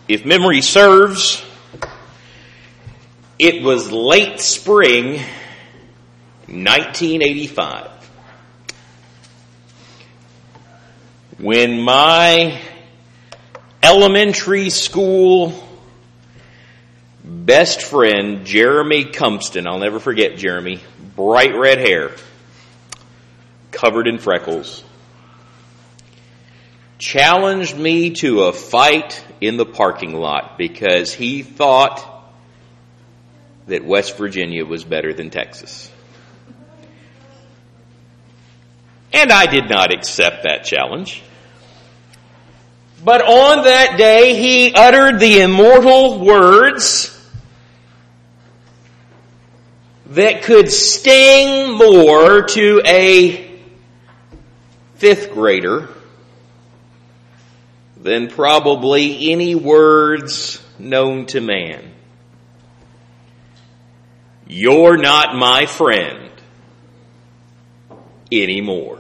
If memory serves, it was late spring 1985 when my elementary school best friend, Jeremy Cumston, I'll never forget Jeremy, bright red hair, covered in freckles, challenged me to a fight in the parking lot because he thought that West Virginia was better than Texas. And I did not accept that challenge. But on that day, he uttered the immortal words that could sting more to a fifth grader than probably any words known to man. You're not my friend anymore.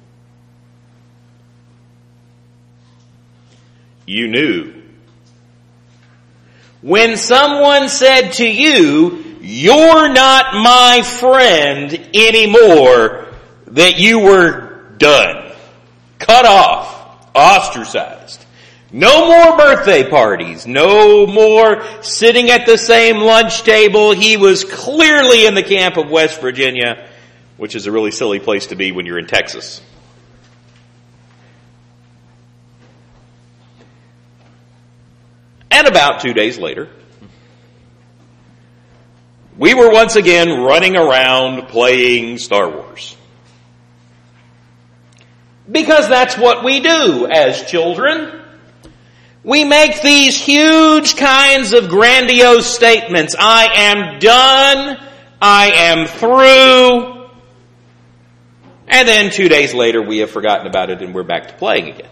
You knew. When someone said to you, you're not my friend anymore, that you were done, cut off, ostracized. No more birthday parties, no more sitting at the same lunch table. He was clearly in the camp of West Virginia, which is a really silly place to be when you're in Texas. And about 2 days later, we were once again running around playing Star Wars. Because that's what we do as children. We make these huge kinds of grandiose statements. I am done. I am through. And then 2 days later, we have forgotten about it and we're back to playing again.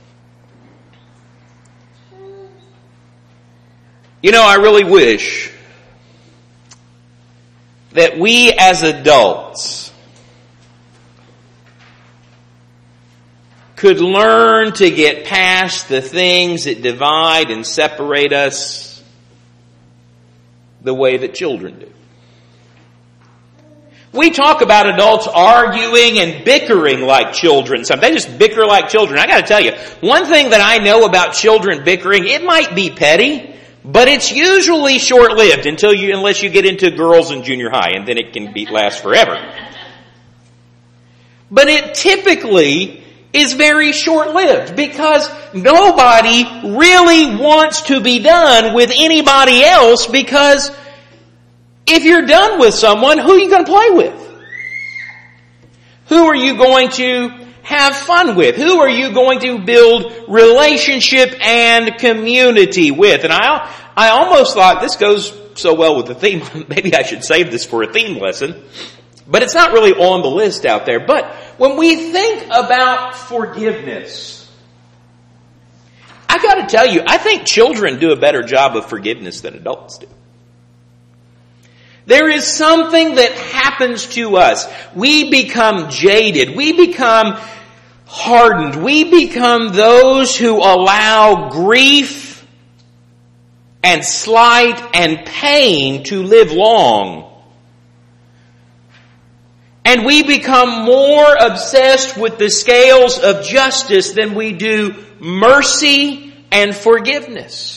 You know, I really wish that we as adults could learn to get past the things that divide and separate us the way that children do. We talk about adults arguing and bickering like children. They just bicker like children. I got to tell you, one thing that I know about children bickering, it might be petty, but it's usually short-lived unless you get into girls in junior high, and then it can last forever. But it typically is very short-lived because nobody really wants to be done with anybody else, because if you're done with someone, who are you going to play with? Who are you going to have fun with? Who are you going to build relationship and community with? And I almost thought this goes so well with the theme. Maybe I should save this for a theme lesson. But it's not really on the list out there. But when we think about forgiveness, I got to tell you, I think children do a better job of forgiveness than adults do. There is something that happens to us. We become jaded. We become hardened. We become those who allow grief and slight and pain to live long. And we become more obsessed with the scales of justice than we do mercy and forgiveness.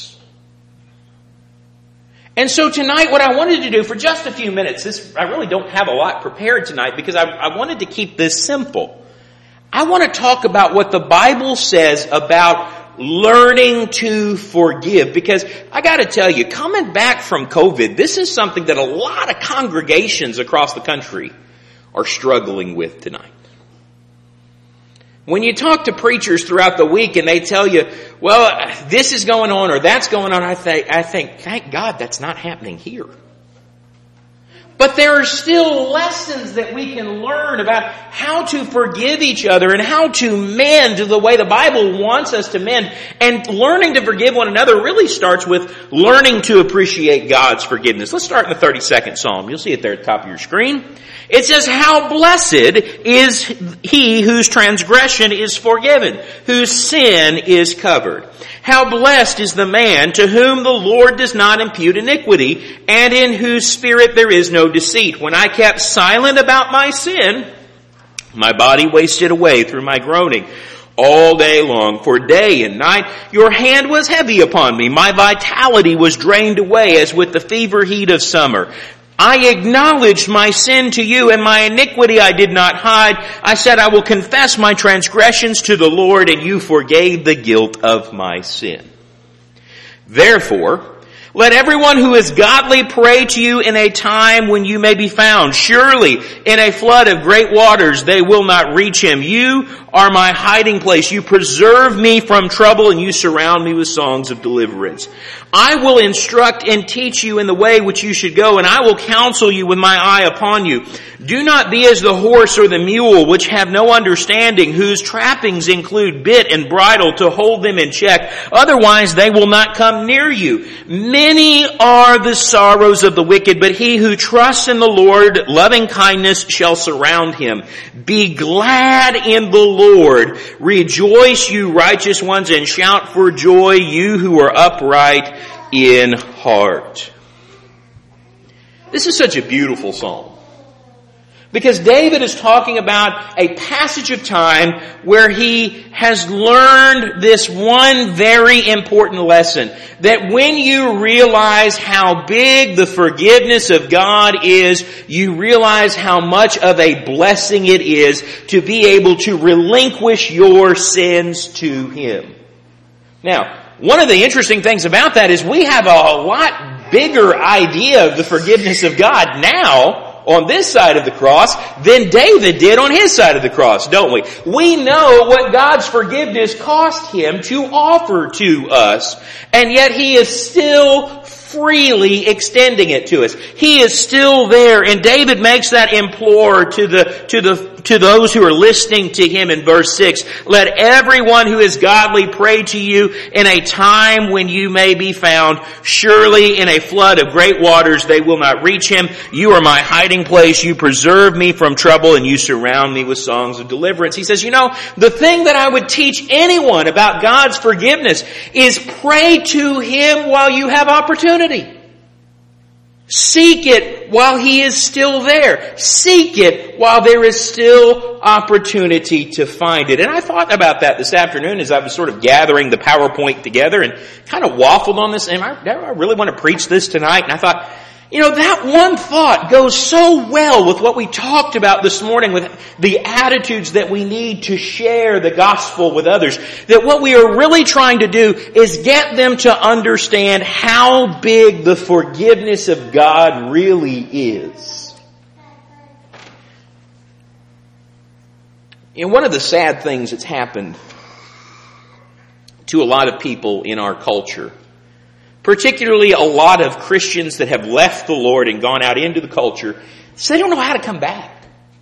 And so tonight, what I wanted to do for just a few minutes, I really don't have a lot prepared tonight because I wanted to keep this simple. I want to talk about what the Bible says about learning to forgive, because I got to tell you, coming back from COVID, this is something that a lot of congregations across the country are struggling with tonight. When you talk to preachers throughout the week and they tell you, well, this is going on or that's going on, I think, thank God that's not happening here. But there are still lessons that we can learn about how to forgive each other and how to mend the way the Bible wants us to mend. And learning to forgive one another really starts with learning to appreciate God's forgiveness. Let's start in the 32nd Psalm. You'll see it there at the top of your screen. It says, "How blessed is he whose transgression is forgiven, whose sin is covered. How blessed is the man to whom the Lord does not impute iniquity, and in whose spirit there is no deceit. When I kept silent about my sin, my body wasted away through my groaning all day long. For day and night your hand was heavy upon me. My vitality was drained away as with the fever heat of summer. I acknowledged my sin to you, and my iniquity I did not hide. I said, I will confess my transgressions to the Lord, and you forgave the guilt of my sin. Therefore, let everyone who is godly pray to you in a time when you may be found. Surely in a flood of great waters they will not reach him. You are my hiding place. You preserve me from trouble, and you surround me with songs of deliverance. I will instruct and teach you in the way which you should go, and I will counsel you with my eye upon you. Do not be as the horse or the mule, which have no understanding, whose trappings include bit and bridle to hold them in check. Otherwise they will not come near you. Many are the sorrows of the wicked, but he who trusts in the Lord, loving kindness shall surround him. Be glad in the Lord. Rejoice, you righteous ones, and shout for joy, you who are upright in heart." This is such a beautiful psalm, because David is talking about a passage of time where he has learned this one very important lesson. That when you realize how big the forgiveness of God is, you realize how much of a blessing it is to be able to relinquish your sins to Him. Now, one of the interesting things about that is we have a lot bigger idea of the forgiveness of God now on this side of the cross than David did on his side of the cross, don't we? We know what God's forgiveness cost Him to offer to us, and yet He is still freely extending it to us. He is still there, and David makes that implore to those who are listening to him in verse 6. Let everyone who is godly pray to you in a time when you may be found. Surely in a flood of great waters they will not reach him. You are my hiding place. You preserve me from trouble, and you surround me with songs of deliverance. He says, the thing that I would teach anyone about God's forgiveness is pray to Him while you have opportunity. Seek it while He is still there. Seek it while there is still opportunity to find it. And I thought about that this afternoon as I was sort of gathering the PowerPoint together and kind of waffled on this. And I really want to preach this tonight. And I thought, that one thought goes so well with what we talked about this morning, with the attitudes that we need to share the gospel with others. That what we are really trying to do is get them to understand how big the forgiveness of God really is. One of the sad things that's happened to a lot of people in our culture, particularly a lot of Christians that have left the Lord and gone out into the culture, so they don't know how to come back.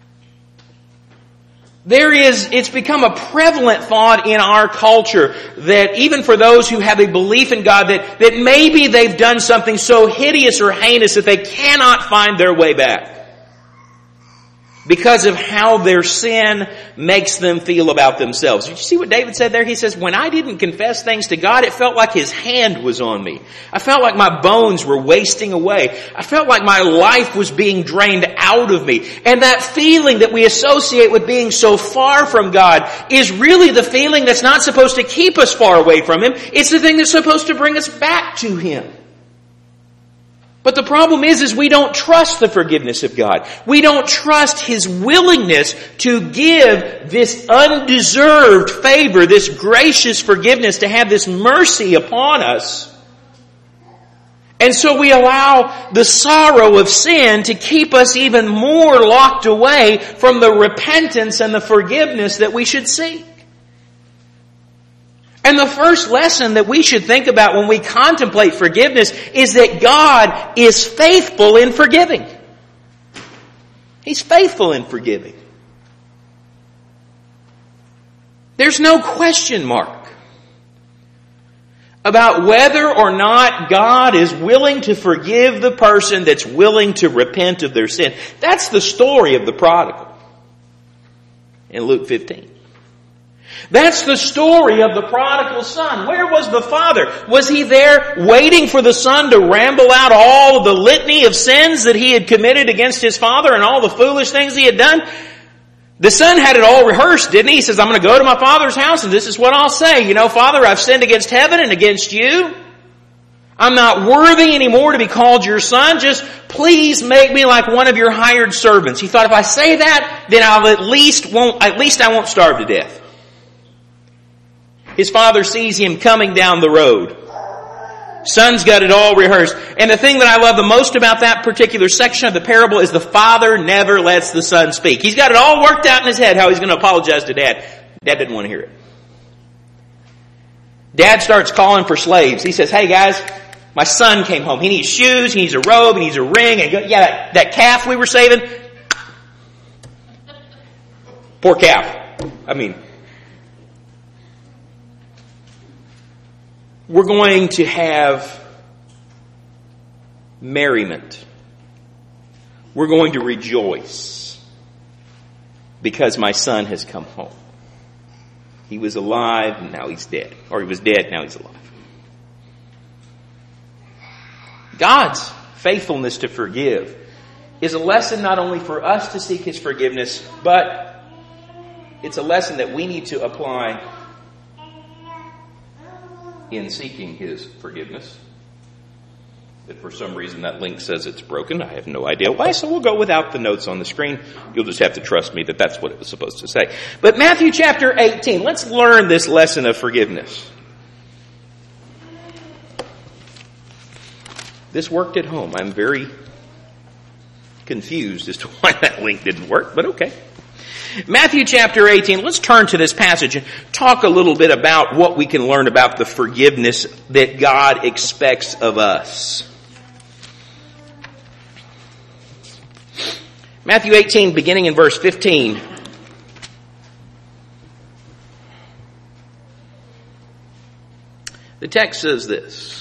It's become a prevalent thought in our culture that even for those who have a belief in God, that maybe they've done something so hideous or heinous that they cannot find their way back because of how their sin makes them feel about themselves. Did you see what David said there? He says, when I didn't confess things to God, it felt like His hand was on me. I felt like my bones were wasting away. I felt like my life was being drained out of me. And that feeling that we associate with being so far from God is really the feeling that's not supposed to keep us far away from Him. It's the thing that's supposed to bring us back to Him. But the problem is we don't trust the forgiveness of God. We don't trust His willingness to give this undeserved favor, this gracious forgiveness, to have this mercy upon us. And so we allow the sorrow of sin to keep us even more locked away from the repentance and the forgiveness that we should seek. And the first lesson that we should think about when we contemplate forgiveness is that God is faithful in forgiving. He's faithful in forgiving. There's no question mark about whether or not God is willing to forgive the person that's willing to repent of their sin. That's the story of the prodigal in Luke 15. That's the story of the prodigal son. Where was the father? Was he there waiting for the son to ramble out all of the litany of sins that he had committed against his father and all the foolish things he had done? The son had it all rehearsed, didn't he? He says, I'm going to go to my father's house and this is what I'll say. You know, Father, I've sinned against heaven and against you. I'm not worthy anymore to be called your son. Just please make me like one of your hired servants. He thought, if I say that, then at least I won't starve to death. His father sees him coming down the road. Son's got it all rehearsed. And the thing that I love the most about that particular section of the parable is the father never lets the son speak. He's got it all worked out in his head how he's going to apologize to dad. Dad didn't want to hear it. Dad starts calling for slaves. He says, hey guys, my son came home. He needs shoes, he needs a robe, he needs a ring. And that calf we were saving. Poor calf. We're going to have merriment. We're going to rejoice because my son has come home. He was alive and now he's dead. Or he was dead, now he's alive. God's faithfulness to forgive is a lesson not only for us to seek His forgiveness, but it's a lesson that we need to apply in seeking His forgiveness. If for some reason that link says it's broken, I have no idea why, so we'll go without the notes on the screen. You'll just have to trust me that that's what it was supposed to say. But Matthew chapter 18, let's learn this lesson of forgiveness. This worked at home. I'm very confused as to why that link didn't work, but okay. Matthew chapter 18, let's turn to this passage and talk a little bit about what we can learn about the forgiveness that God expects of us. Matthew 18, beginning in verse 15. The text says this: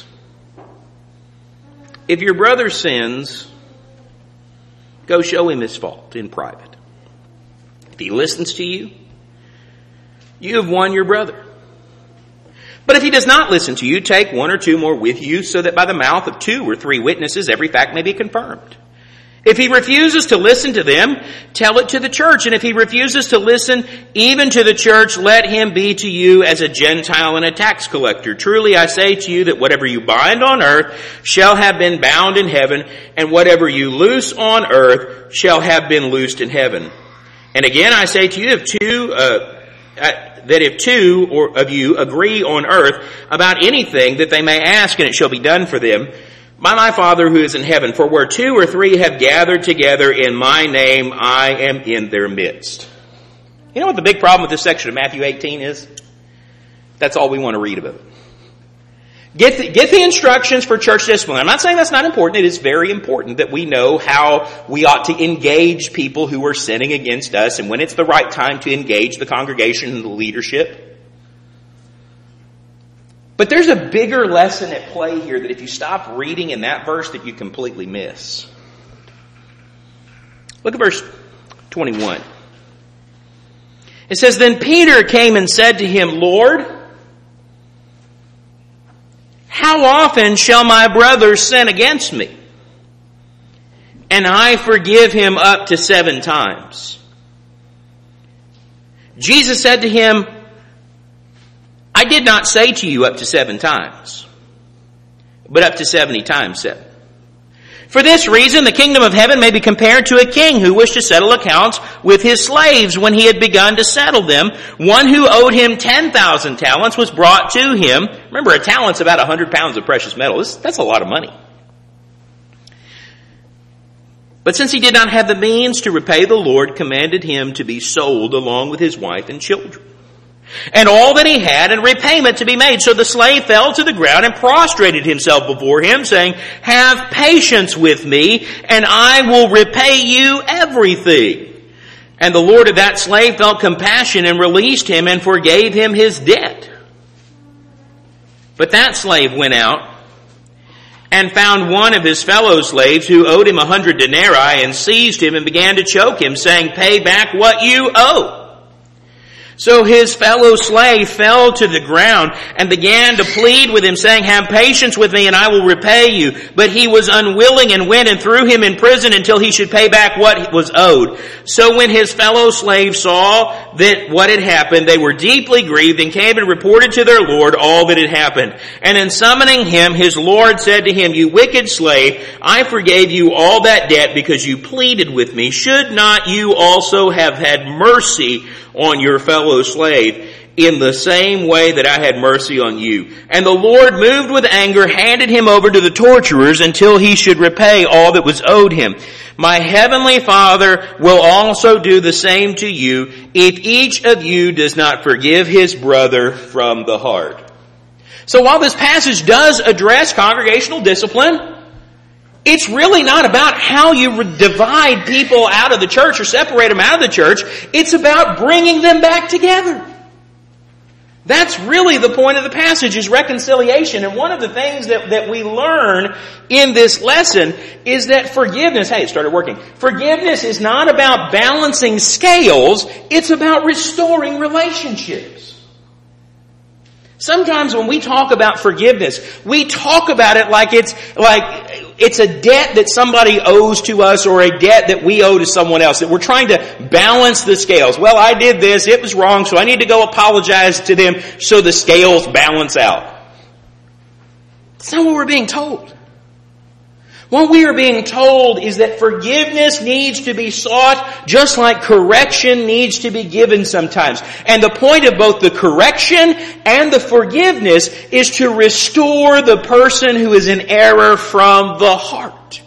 if your brother sins, go show him his fault in private. If he listens to you, you have won your brother. But if he does not listen to you, take one or two more with you, so that by the mouth of 2 or 3 witnesses every fact may be confirmed. If he refuses to listen to them, tell it to the church. And if he refuses to listen even to the church, let him be to you as a Gentile and a tax collector. Truly I say to you that whatever you bind on earth shall have been bound in heaven, and whatever you loose on earth shall have been loosed in heaven. And again I say to you, if two of you agree on earth about anything that they may ask, and it shall be done for them by my Father who is in heaven. For where 2 or 3 have gathered together in my name, I am in their midst. You know what the big problem with this section of Matthew 18 is? That's all we want to read about it. Get the instructions for church discipline. I'm not saying that's not important. It is very important that we know how we ought to engage people who are sinning against us, and when it's the right time to engage the congregation and the leadership. But there's a bigger lesson at play here that if you stop reading in that verse that you completely miss. Look at verse 21. It says, then Peter came and said to him, Lord, how often shall my brother sin against me, and I forgive him up to 7 times? Jesus said to him, I did not say to you up to 7 times, but up to 70 times 7. For this reason, the kingdom of heaven may be compared to a king who wished to settle accounts with his slaves. When he had begun to settle them, one who owed him 10,000 talents was brought to him. Remember, a talent's about 100 pounds of precious metal. That's a lot of money. But since he did not have the means to repay, the Lord commanded him to be sold along with his wife and children, and all that he had, and repayment to be made. So the slave fell to the ground and prostrated himself before him, saying, have patience with me, and I will repay you everything. And the Lord of that slave felt compassion and released him and forgave him his debt. But that slave went out and found one of his fellow slaves who owed him 100 denarii and seized him and began to choke him, saying, pay back what you owe. So his fellow slave fell to the ground and began to plead with him, saying, have patience with me and I will repay you. But he was unwilling and went and threw him in prison until he should pay back what was owed. So when his fellow slaves saw that what had happened, they were deeply grieved and came and reported to their Lord all that had happened. And in summoning him, his Lord said to him, you wicked slave, I forgave you all that debt because you pleaded with me. Should not you also have had mercy on your fellow slave in the same way that I had mercy on you? And the Lord, moved with anger, handed him over to the torturers until he should repay all that was owed him. My heavenly Father will also do the same to you if each of you does not forgive his brother from the heart. So while this passage does address congregational discipline, it's really not about how you divide people out of the church or separate them out of the church. It's about bringing them back together. That's really the point of the passage, is reconciliation. And one of the things that we learn in this lesson is that forgiveness, hey, it started working. Forgiveness is not about balancing scales. It's about restoring relationships. Sometimes when we talk about forgiveness, we talk about it like it's a debt that somebody owes to us or a debt that we owe to someone else, that we're trying to balance the scales. Well, I did this, it was wrong, so I need to go apologize to them so the scales balance out. That's not what we're being told. What we are being told is that forgiveness needs to be sought just like correction needs to be given sometimes. And the point of both the correction and the forgiveness is to restore the person who is in error from the heart.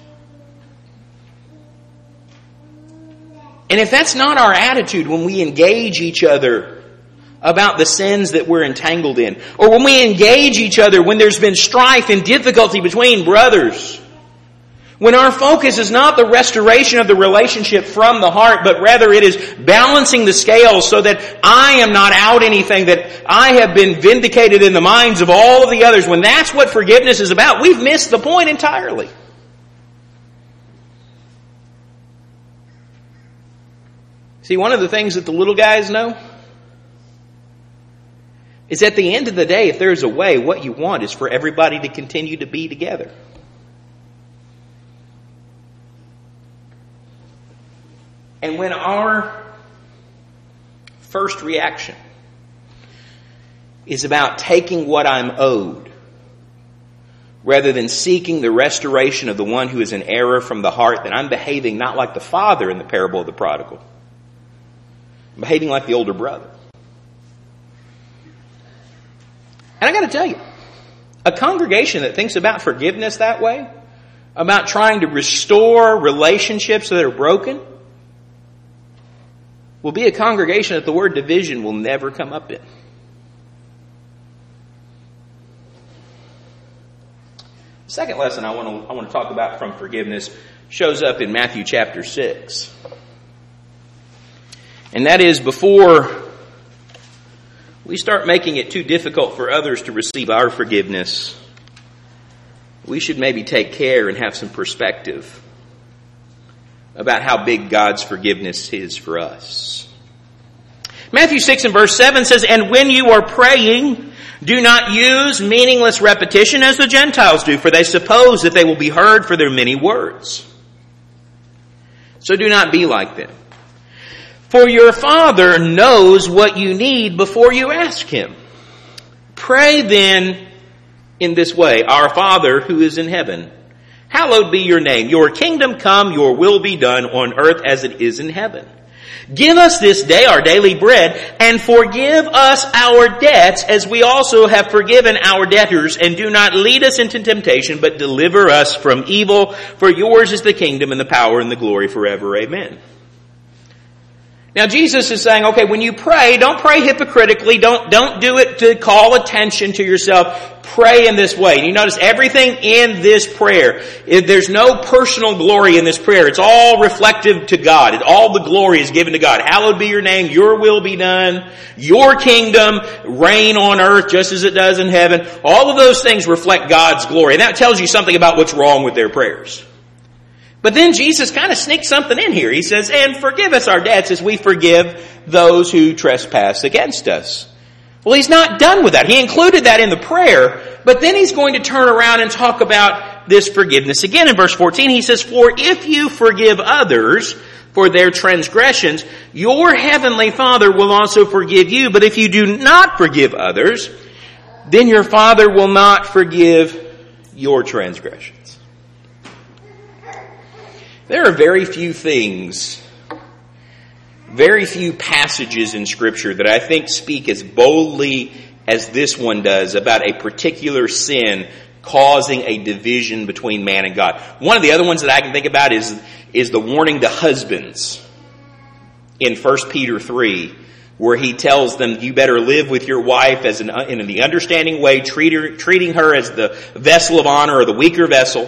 And if that's not our attitude when we engage each other about the sins that we're entangled in, or when we engage each other when there's been strife and difficulty between brothers, when our focus is not the restoration of the relationship from the heart, but rather it is balancing the scales so that I am not out anything, that I have been vindicated in the minds of all of the others, when that's what forgiveness is about, we've missed the point entirely. See, one of the things that the little guys know is at the end of the day, if there's a way, what you want is for everybody to continue to be together. And when our first reaction is about taking what I'm owed, rather than seeking the restoration of the one who is in error from the heart, then I'm behaving not like the father in the parable of the prodigal. I'm behaving like the older brother. And I got to tell you, a congregation that thinks about forgiveness that way, about trying to restore relationships that are broken, will be a congregation that the word division will never come up in. The second lesson I want to talk about from forgiveness shows up in Matthew chapter 6. And that is, before we start making it too difficult for others to receive our forgiveness, we should maybe take care and have some perspective about how big God's forgiveness is for us. Matthew 6 and verse 7 says, and when you are praying, do not use meaningless repetition as the Gentiles do, for they suppose that they will be heard for their many words. So do not be like them. For your Father knows what you need before you ask Him. Pray then in this way, Our Father who is in heaven, hallowed be your name. Your kingdom come, your will be done on earth as it is in heaven. Give us this day our daily bread, and forgive us our debts as we also have forgiven our debtors. And do not lead us into temptation, but deliver us from evil. For yours is the kingdom and the power and the glory forever. Amen. Now Jesus is saying, okay, when you pray, don't pray hypocritically. Don't do it to call attention to yourself. Pray in this way. And you notice everything in this prayer, there's no personal glory in this prayer. It's all reflective to God. All the glory is given to God. Hallowed be your name. Your will be done. Your kingdom reign on earth just as it does in heaven. All of those things reflect God's glory. And that tells you something about what's wrong with their prayers. But then Jesus kind of sneaks something in here. He says, and forgive us our debts as we forgive those who trespass against us. Well, he's not done with that. He included that in the prayer, but then he's going to turn around and talk about this forgiveness again. In verse 14, he says, for if you forgive others for their transgressions, your heavenly Father will also forgive you. But if you do not forgive others, then your Father will not forgive your transgressions. There are very few things, very few passages in Scripture that I think speak as boldly as this one does about a particular sin causing a division between man and God. One of the other ones that I can think about is the warning to husbands in 1 Peter 3, where he tells them, you better live with your wife in the understanding way, treating her as the vessel of honor or the weaker vessel,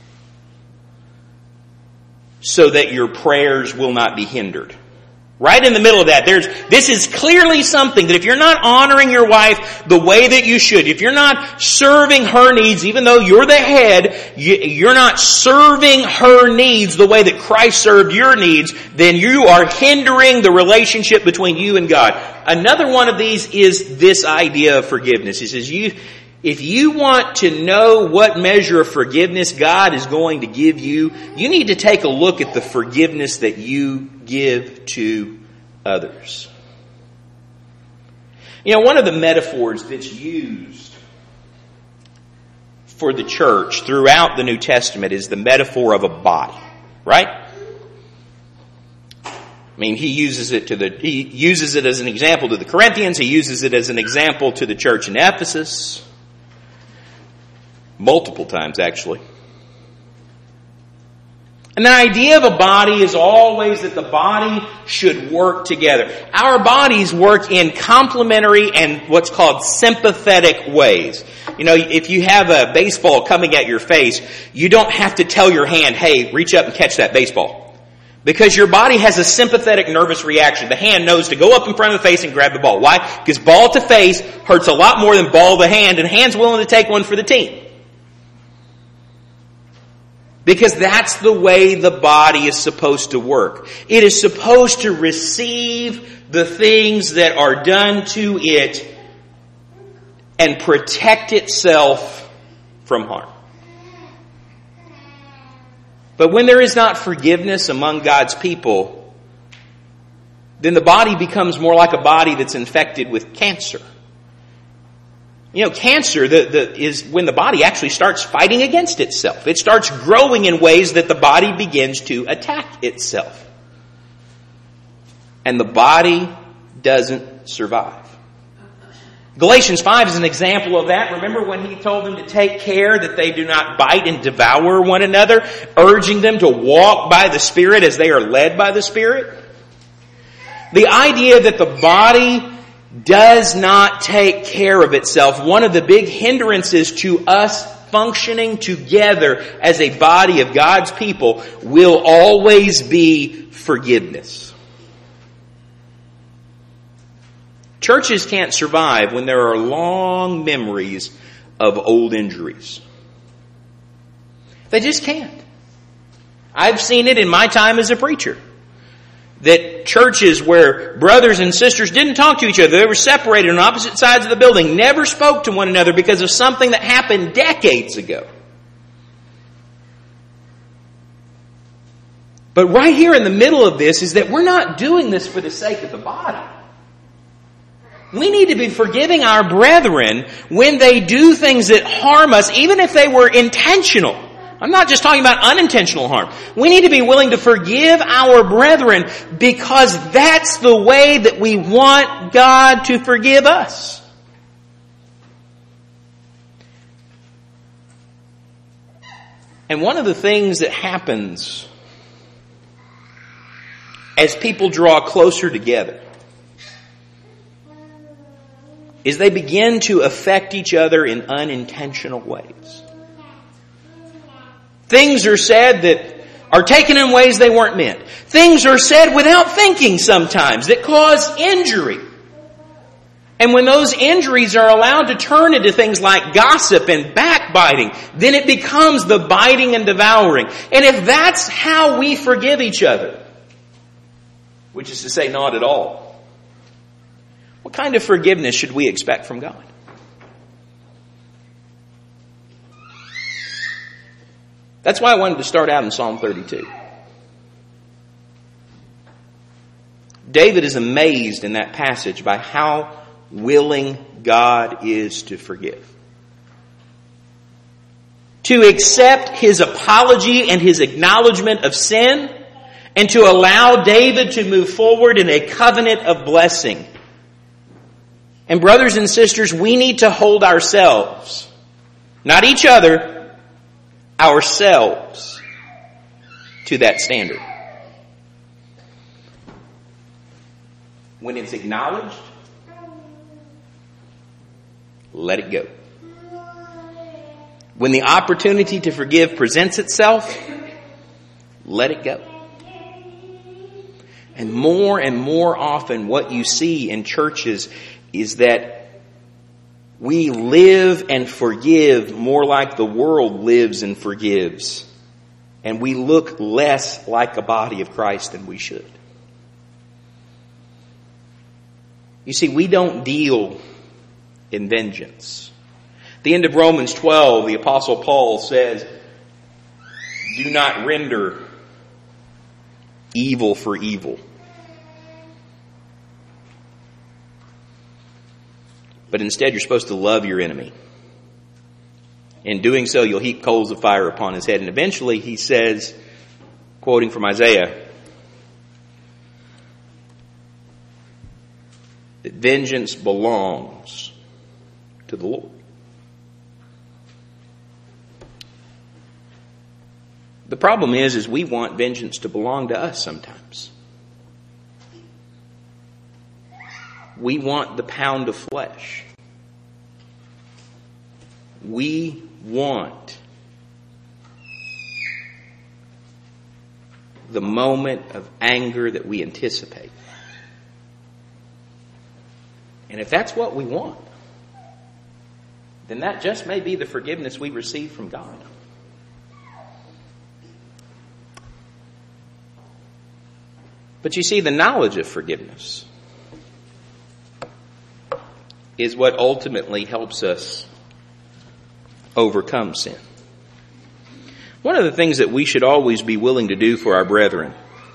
so that your prayers will not be hindered. Right in the middle of that, this is clearly something that if you're not honoring your wife the way that you should, if you're not serving her needs, even though you're the head, you're not serving her needs the way that Christ served your needs, then you are hindering the relationship between you and God. Another one of these is this idea of forgiveness. He says, if you want to know what measure of forgiveness God is going to give you, you need to take a look at the forgiveness that you give to others. You know, one of the metaphors that's used for the church throughout the New Testament is the metaphor of a body, right? I mean, he uses it as an example to the Corinthians. He uses it as an example to the church in Ephesus. Multiple times, actually. And the idea of a body is always that the body should work together. Our bodies work in complementary and what's called sympathetic ways. You know, if you have a baseball coming at your face, you don't have to tell your hand, hey, reach up and catch that baseball. Because your body has a sympathetic nervous reaction. The hand knows to go up in front of the face and grab the ball. Why? Because ball to face hurts a lot more than ball to hand, and hand's willing to take one for the team. Because that's the way the body is supposed to work. It is supposed to receive the things that are done to it and protect itself from harm. But when there is not forgiveness among God's people, then the body becomes more like a body that's infected with cancer. You know, cancer is when the body actually starts fighting against itself. It starts growing in ways that the body begins to attack itself. And the body doesn't survive. Galatians 5 is an example of that. Remember when he told them to take care that they do not bite and devour one another, urging them to walk by the Spirit as they are led by the Spirit? The idea that the body does not take care of itself. One of the big hindrances to us functioning together as a body of God's people will always be forgiveness. Churches can't survive when there are long memories of old injuries. They just can't. I've seen it in my time as a preacher. That churches where brothers and sisters didn't talk to each other, they were separated on opposite sides of the building, never spoke to one another because of something that happened decades ago. But right here in the middle of this is that we're not doing this for the sake of the body. We need to be forgiving our brethren when they do things that harm us, even if they were intentional. I'm not just talking about unintentional harm. We need to be willing to forgive our brethren because that's the way that we want God to forgive us. And one of the things that happens as people draw closer together is they begin to affect each other in unintentional ways. Things are said that are taken in ways they weren't meant. Things are said without thinking sometimes that cause injury. And when those injuries are allowed to turn into things like gossip and backbiting, then it becomes the biting and devouring. And if that's how we forgive each other, which is to say not at all, what kind of forgiveness should we expect from God? That's why I wanted to start out in Psalm 32. David is amazed in that passage by how willing God is to forgive. To accept his apology and his acknowledgement of sin, and to allow David to move forward in a covenant of blessing. And brothers and sisters, we need to hold ourselves, not each other, ourselves, to that standard. When it's acknowledged, let it go. When the opportunity to forgive presents itself, let it go. And more often what you see in churches is that we live and forgive more like the world lives and forgives. And we look less like a body of Christ than we should. You see, we don't deal in vengeance. At the end of Romans 12, the Apostle Paul says, do not render evil for evil, but instead you're supposed to love your enemy. In doing so, you'll heap coals of fire upon his head. And eventually he says, quoting from Isaiah, that vengeance belongs to the Lord. The problem is we want vengeance to belong to us sometimes. We want the pound of flesh. We want the moment of anger that we anticipate. And if that's what we want, then that just may be the forgiveness we receive from God. But you see, the knowledge of forgiveness is what ultimately helps us overcome sin. One of the things that we should always be willing to do for our brethren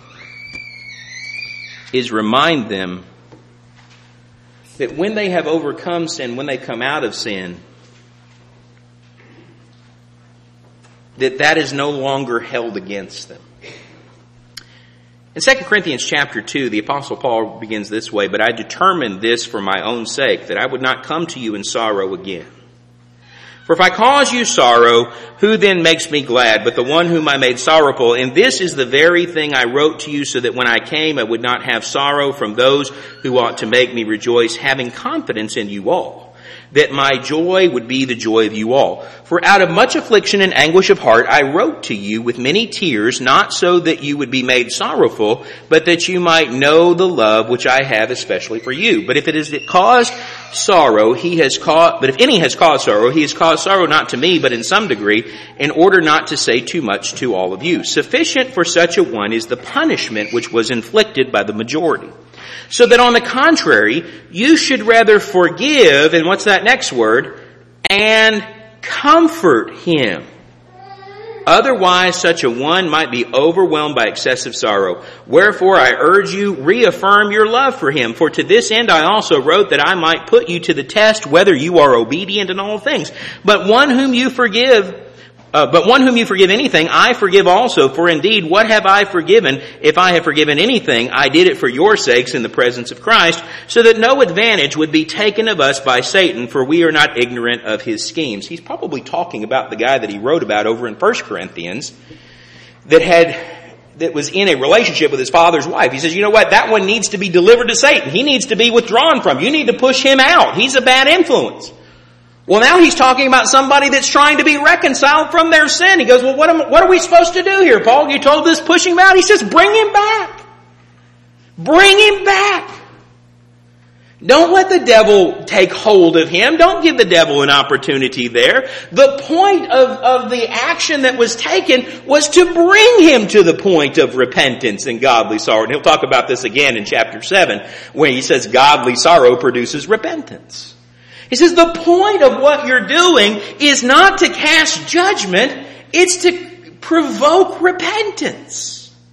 is remind them that when they have overcome sin, when they come out of sin, that is no longer held against them. In 2 Corinthians chapter 2, the Apostle Paul begins this way, but I determined this for my own sake, that I would not come to you in sorrow again. For if I cause you sorrow, who then makes me glad but the one whom I made sorrowful? And this is the very thing I wrote to you, so that when I came I would not have sorrow from those who ought to make me rejoice, having confidence in you all, that my joy would be the joy of you all. For out of much affliction and anguish of heart I wrote to you with many tears, not so that you would be made sorrowful, but that you might know the love which I have especially for you. But if it is caused sorrow, but if any has caused sorrow, he has caused sorrow not to me, but in some degree, in order not to say too much to all of you. Sufficient for such a one is the punishment which was inflicted by the majority. So that on the contrary, you should rather forgive, and what's that next word? And comfort him. Otherwise, such a one might be overwhelmed by excessive sorrow. Wherefore, I urge you, reaffirm your love for him. For to this end I also wrote, that I might put you to the test whether you are obedient in all things. But one whom you forgive anything, I forgive also. For indeed, what have I forgiven? If I have forgiven anything, I did it for your sakes in the presence of Christ, so that no advantage would be taken of us by Satan, for we are not ignorant of his schemes. He's probably talking about the guy that he wrote about over in 1 Corinthians that had that was in a relationship with his father's wife. He says, you know what? That one needs to be delivered to Satan. He needs to be withdrawn from. You need to push him out. He's a bad influence. Well, now he's talking about somebody that's trying to be reconciled from their sin. He goes, well, what are we supposed to do here, Paul? You told us push him out. He says, bring him back. Bring him back. Don't let the devil take hold of him. Don't give the devil an opportunity there. The point of the action that was taken was to bring him to the point of repentance and godly sorrow. And he'll talk about this again in chapter 7, where he says godly sorrow produces repentance. He says the point of what you're doing is not to cast judgment, it's to provoke repentance.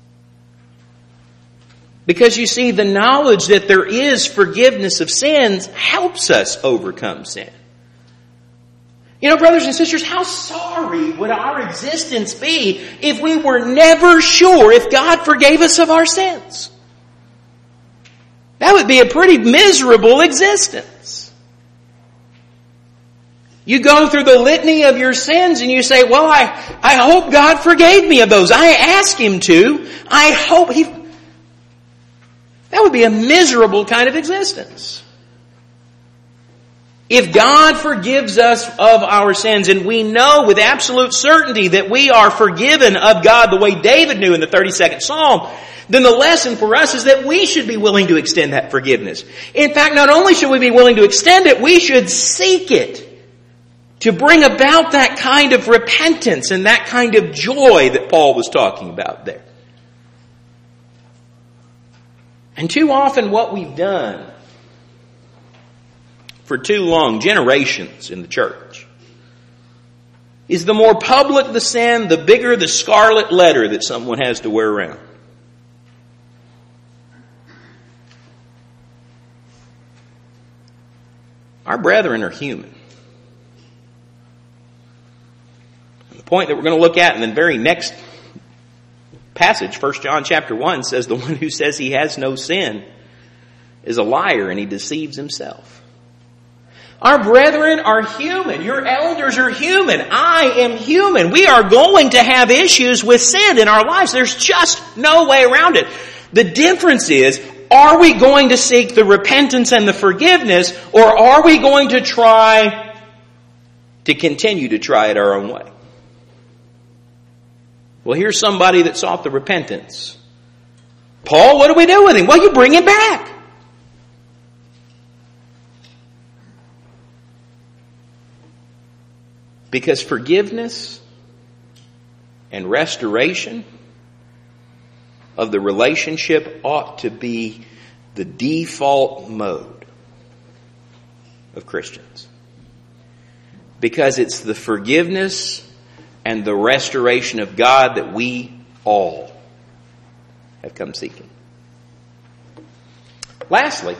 Because you see, the knowledge that there is forgiveness of sins helps us overcome sin. You know, brothers and sisters, how sorry would our existence be if we were never sure if God forgave us of our sins? That would be a pretty miserable existence. You go through the litany of your sins and you say, well, I hope God forgave me of those. I asked Him to. I hope He... That would be a miserable kind of existence. If God forgives us of our sins, and we know with absolute certainty that we are forgiven of God the way David knew in the 32nd Psalm, then the lesson for us is that we should be willing to extend that forgiveness. In fact, not only should we be willing to extend it, we should seek it to bring about that kind of repentance and that kind of joy that Paul was talking about there. And too often what we've done for too long, generations in the church, is the more public the sin, the bigger the scarlet letter that someone has to wear around. Our brethren are human. And the point that we're going to look at in the very next passage, 1 John chapter 1, says the one who says he has no sin is a liar and he deceives himself. Our brethren are human. Your elders are human. I am human. We are going to have issues with sin in our lives. There's just no way around it. The difference is, are we going to seek the repentance and the forgiveness, or are we going to try to continue to try it our own way? Well, here's somebody that sought the repentance. Paul, what do we do with him? Well, you bring him back. Because forgiveness and restoration of the relationship ought to be the default mode of Christians. Because it's the forgiveness and the restoration of God that we all have come seeking. Lastly,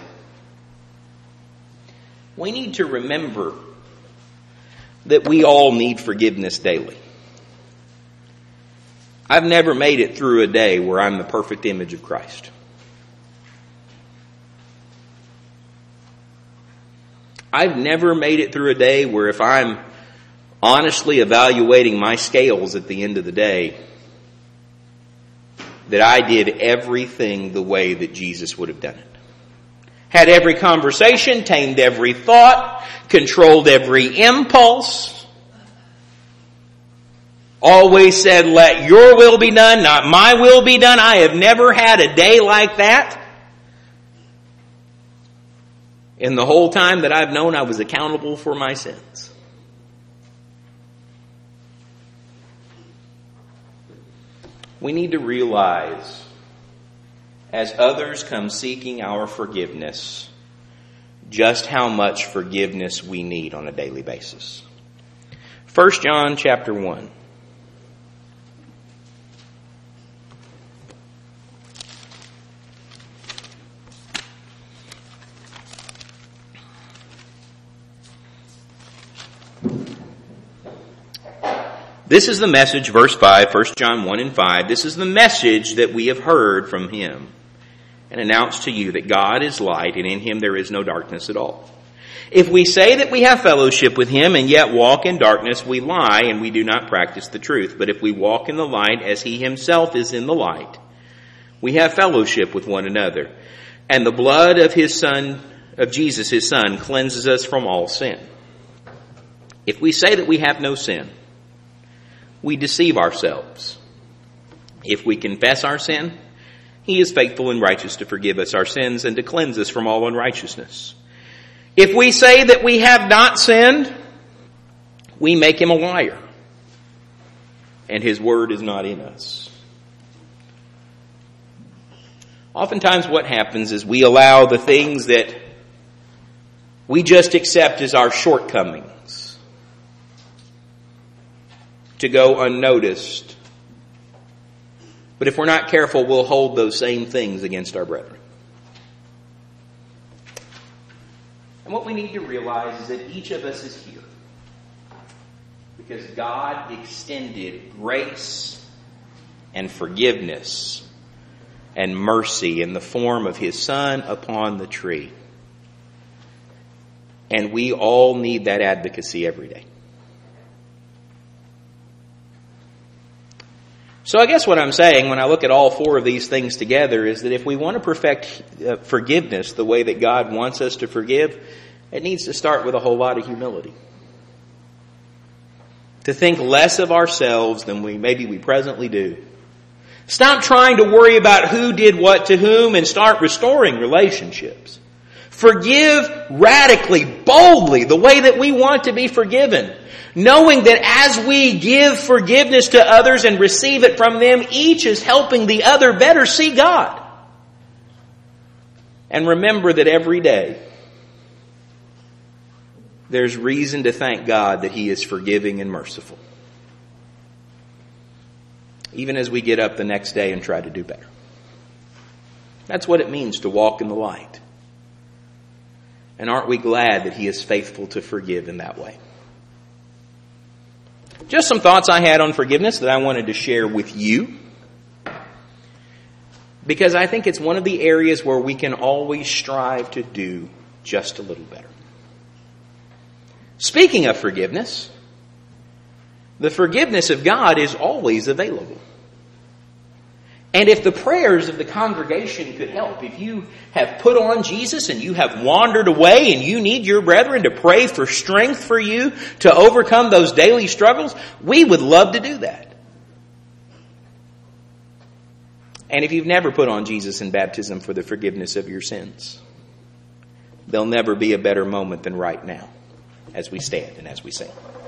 we need to remember that we all need forgiveness daily. I've never made it through a day where I'm the perfect image of Christ. I've never made it through a day where if I'm honestly evaluating my scales at the end of the day, that I did everything the way that Jesus would have done it. Had every conversation, tamed every thought, controlled every impulse. Always said, let your will be done, not my will be done. I have never had a day like that in the whole time that I've known I was accountable for my sins. We need to realize, as others come seeking our forgiveness, just how much forgiveness we need on a daily basis. 1 John chapter 1. This is the message, verse 5, 1 John 1 and 5. This is the message that we have heard from Him and announced to you, that God is light and in Him there is no darkness at all. If we say that we have fellowship with him and yet walk in darkness, we lie and we do not practice the truth. But if we walk in the light as he himself is in the light, we have fellowship with one another. And the blood of his Son, of Jesus, his Son, cleanses us from all sin. If we say that we have no sin, we deceive ourselves. If we confess our sin, he is faithful and righteous to forgive us our sins and to cleanse us from all unrighteousness. If we say that we have not sinned, we make him a liar, and his word is not in us. Oftentimes what happens is we allow the things that we just accept as our shortcomings to go unnoticed. But if we're not careful, we'll hold those same things against our brethren. And what we need to realize is that each of us is here because God extended grace and forgiveness and mercy in the form of his Son upon the tree. And we all need that advocacy every day. So I guess what I'm saying when I look at all four of these things together is that if we want to perfect forgiveness the way that God wants us to forgive, it needs to start with a whole lot of humility. To think less of ourselves than we presently do. Stop trying to worry about who did what to whom and start restoring relationships. Forgive radically, boldly, the way that we want to be forgiven. Knowing that as we give forgiveness to others and receive it from them, each is helping the other better see God. And remember that every day, there's reason to thank God that he is forgiving and merciful. Even as we get up the next day and try to do better. That's what it means to walk in the light. And aren't we glad that he is faithful to forgive in that way? Just some thoughts I had on forgiveness that I wanted to share with you. Because I think it's one of the areas where we can always strive to do just a little better. Speaking of forgiveness, the forgiveness of God is always available. And if the prayers of the congregation could help, if you have put on Jesus and you have wandered away and you need your brethren to pray for strength for you to overcome those daily struggles, we would love to do that. And if you've never put on Jesus in baptism for the forgiveness of your sins, there'll never be a better moment than right now as we stand and as we sing.